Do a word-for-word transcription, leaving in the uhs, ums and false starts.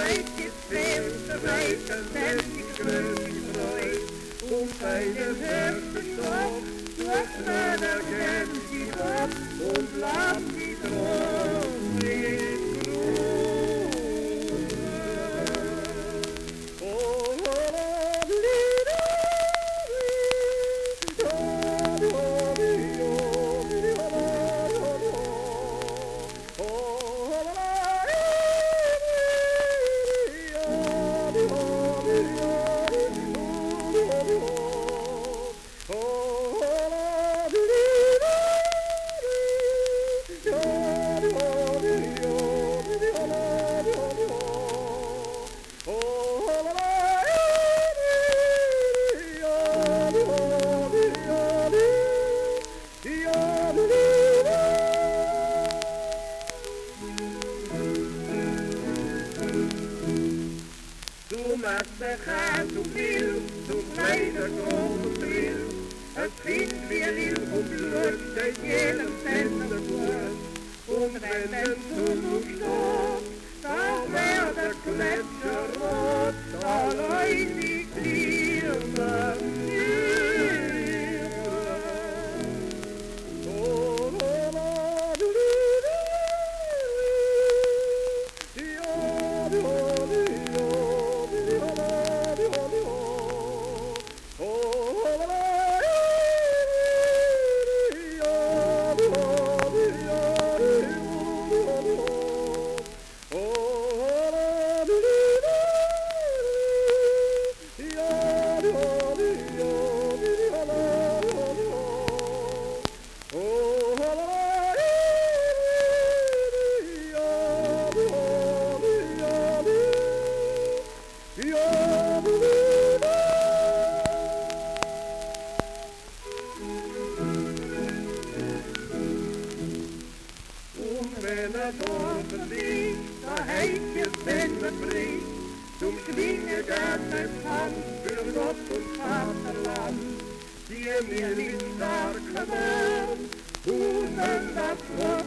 Weitjes veel te wijken en die kreupjes mooi. Om bij de herfststop, wacht maar daar kent die op, und laat die droom niet groeien. Oh, toen maakt de gaat opnieuw, toen kleiner grote bril. Het vindt weer heel goed lucht, het jelen tender wordt. Und wenn den Zug stopt, dan werd de gletscher rot, alleen die klieren wenn het overliegt, dan heet je bent bevriend. Toen schwinge dat met hand für Gott und Vaterland. Die mir nicht stark geworden, hoe denn das